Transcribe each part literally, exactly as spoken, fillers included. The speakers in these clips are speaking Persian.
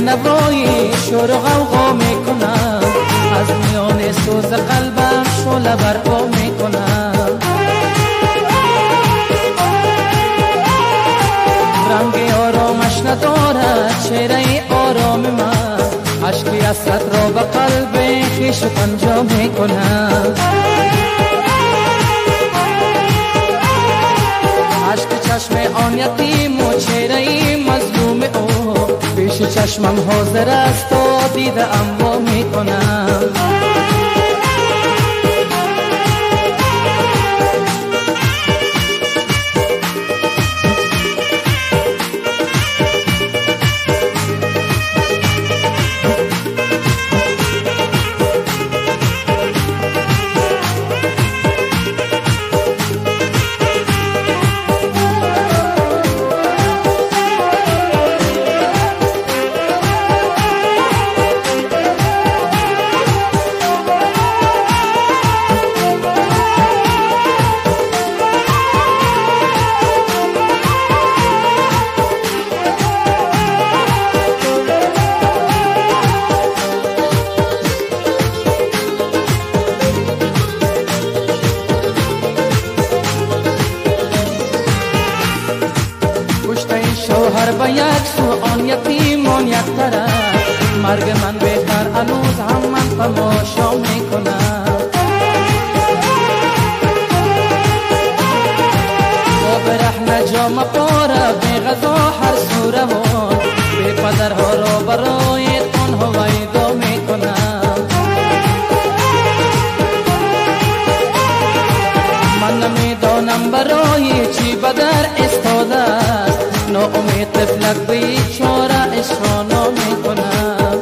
نوایی شور و غوغا میکنم، از میان سوز قلبم شعله برپا میکنم. رنگ آرامش ندارد چهره آرام من، عشقی حسرت را به قلب خویش پنجا میکنم. عشق چشم آن یتیم و چهره مظلوم او، پیش چشمم حاضر است و دیده وا میکنم. شوهر با یک سو آن یتیمان یک طرف، مرگ من بهتر هنوز هم من تماشا میکنم. با برهنه جام پاره بی غذا هر سو روان، بی پدرها را برای تنها ویدا میکنم. من نمیدانم برای چی بدر استاده است، ناامید طفلک بیچاره عشق را میکنم.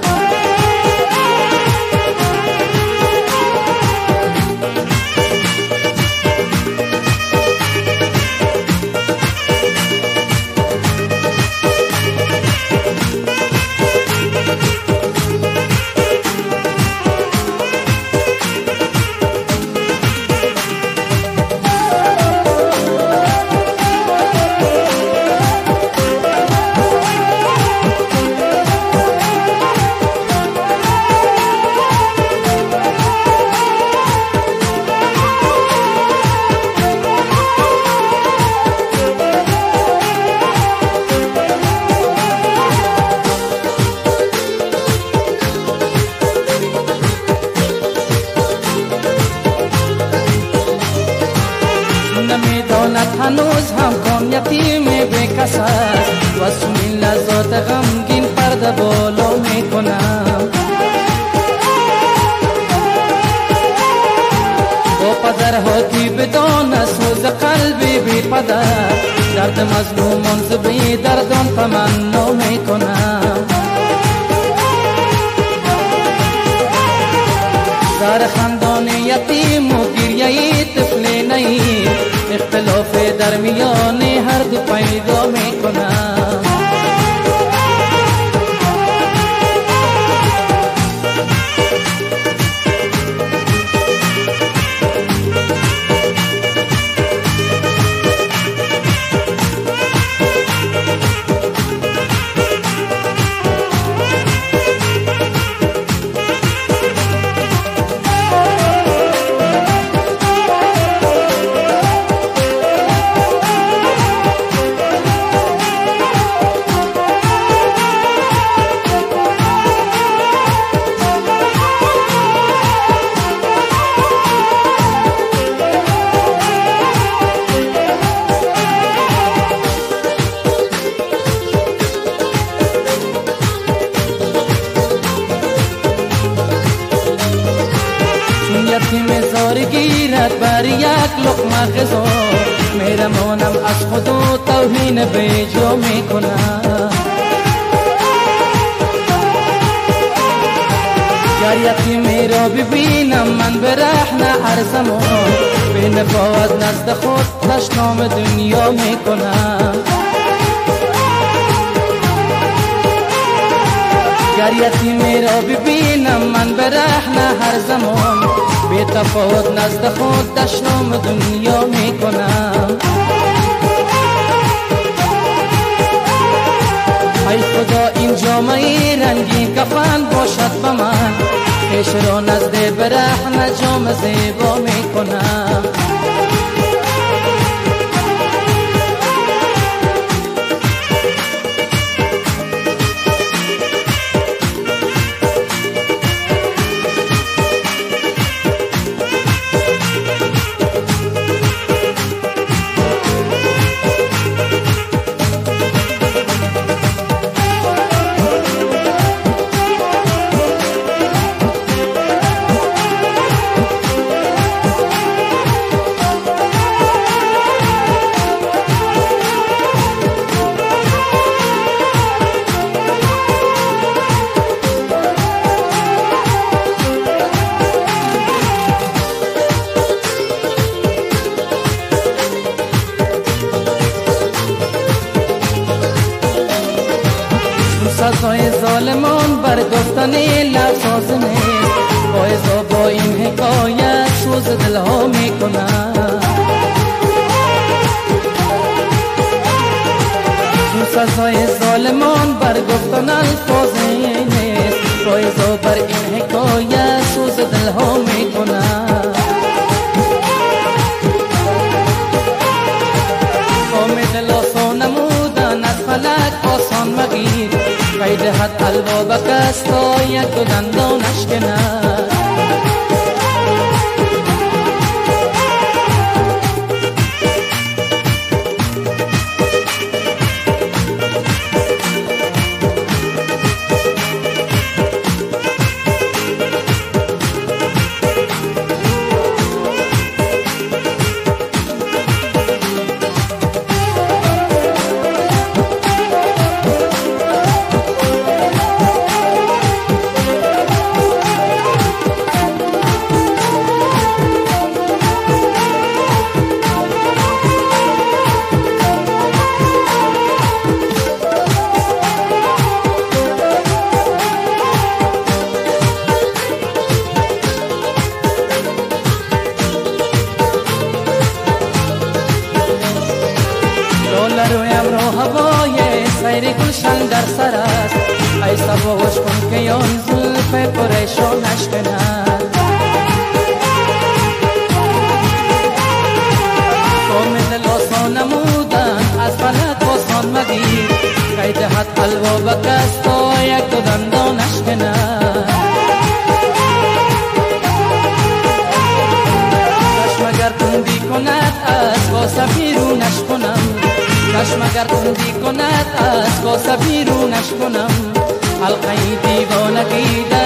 نمیداند هنوز هم کام یتیم بیکس است، و سوین لحظات غمگین پرده بالا میکنم. با پدرها کی بدانه سوز قلبی بی پدر، درد مظلومان زبی دردان تمنا میکنم. زار خندان یتیم و گریه طفل نیم، اختلاف در میان هر دو پیدا میکنم. یتیم زار گیرد بر یک لقمه غذا، میرمانم از خود و توهین بیجا میکنم. گر یتیمی را ببینم من برهنه هر زمان، به نفاوت نزد خود تشنام دنیا میکنم. گر یتیمی را ببینم من برهنه هر زمان، بی تفاوت نزد خود تشنام دنیا میکنم. ای خدا این جامعه رنگی کفن باشد به من، پیش رو نزد برهنه جام زیبا میکنم. سزای ظالمان بر گفتن لفظ نیست، باعث با این حکایت سوز دلها میکنم. سزای ظالمان بر گفتن الفاظ نیست، باعث بر این حکایت سوز دلها میکنم. کام دل آسان نمودن از فلک آسان مگیر، قید حد حلوا بکست تا یک دو دندانش کند. رویم رو هوای سیر گلشن در سر است، ای سباش کن که آن زلف پریشانش کند. کام دل آسان نمودن از فلک آسان مگیر، قید حد حلوا بکست تا یک دو دندانش کند. چشم اگر تندی کند از واسه بیرونش کنم، چشم اگر تندی کند از واسه بیرونش کنم. حلقه دیوانگی